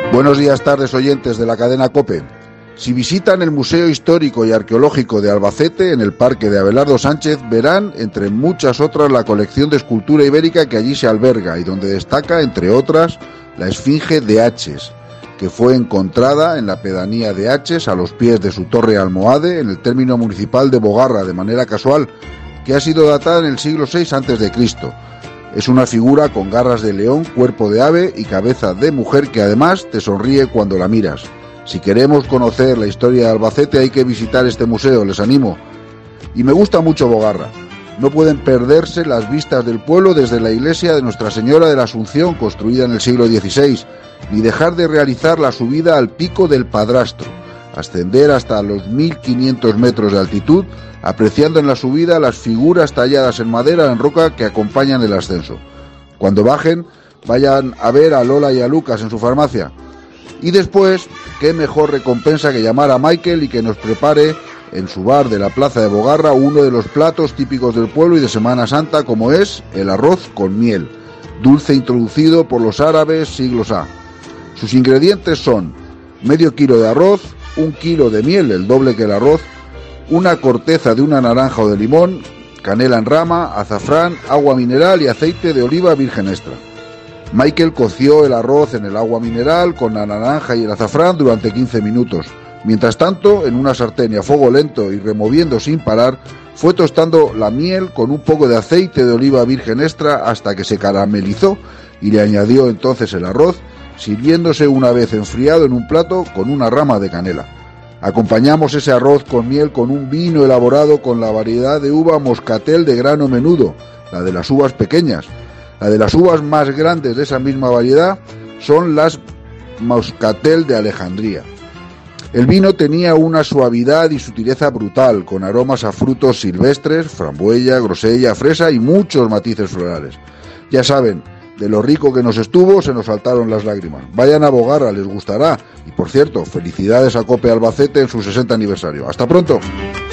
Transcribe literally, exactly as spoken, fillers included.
Buenos días, tardes, oyentes de la cadena COPE. Si visitan el Museo Histórico y Arqueológico de Albacete, en el Parque de Abelardo Sánchez, verán, entre muchas otras, la colección de escultura ibérica que allí se alberga y donde destaca, entre otras, la Esfinge de Aches, que fue encontrada en la pedanía de Aches, a los pies de su torre almohade, en el término municipal de Bogarra, de manera casual, que ha sido datada en el siglo seis antes de Cristo. Es una figura con garras de león, cuerpo de ave y cabeza de mujer que además te sonríe cuando la miras. Si queremos conocer la historia de Albacete hay que visitar este museo, les animo. Y me gusta mucho Bogarra. No pueden perderse las vistas del pueblo desde la iglesia de Nuestra Señora de la Asunción, construida en el siglo dieciséis, ni dejar de realizar la subida al Pico del Padrastro, ascender hasta los mil quinientos metros de altitud, apreciando en la subida las figuras talladas en madera en roca que acompañan el ascenso. Cuando bajen, vayan a ver a Lola y a Lucas en su farmacia. Y después, qué mejor recompensa que llamar a Michael y que nos prepare en su bar de la plaza de Bogarra uno de los platos típicos del pueblo y de Semana Santa, como es el arroz con miel, dulce introducido por los árabes siglos A. Sus ingredientes son medio kilo de arroz, un kilo de miel, el doble que el arroz, una corteza de una naranja o de limón, canela en rama, azafrán, agua mineral y aceite de oliva virgen extra. Michael coció el arroz en el agua mineral con la naranja y el azafrán durante quince minutos. Mientras tanto, en una sartén y a fuego lento y removiendo sin parar, fue tostando la miel con un poco de aceite de oliva virgen extra hasta que se caramelizó y le añadió entonces el arroz, sirviéndose una vez enfriado en un plato con una rama de canela. Acompañamos ese arroz con miel con un vino elaborado con la variedad de uva moscatel de grano menudo, la de las uvas pequeñas. La de las uvas más grandes de esa misma variedad son las moscatel de Alejandría. El vino tenía una suavidad y sutileza brutal, con aromas a frutos silvestres, frambuesa, grosella, fresa y muchos matices florales. Ya saben, de lo rico que nos estuvo, se nos saltaron las lágrimas. Vayan a Bogarra, les gustará. Y por cierto, felicidades a COPE Albacete en su sesenta aniversario. ¡Hasta pronto!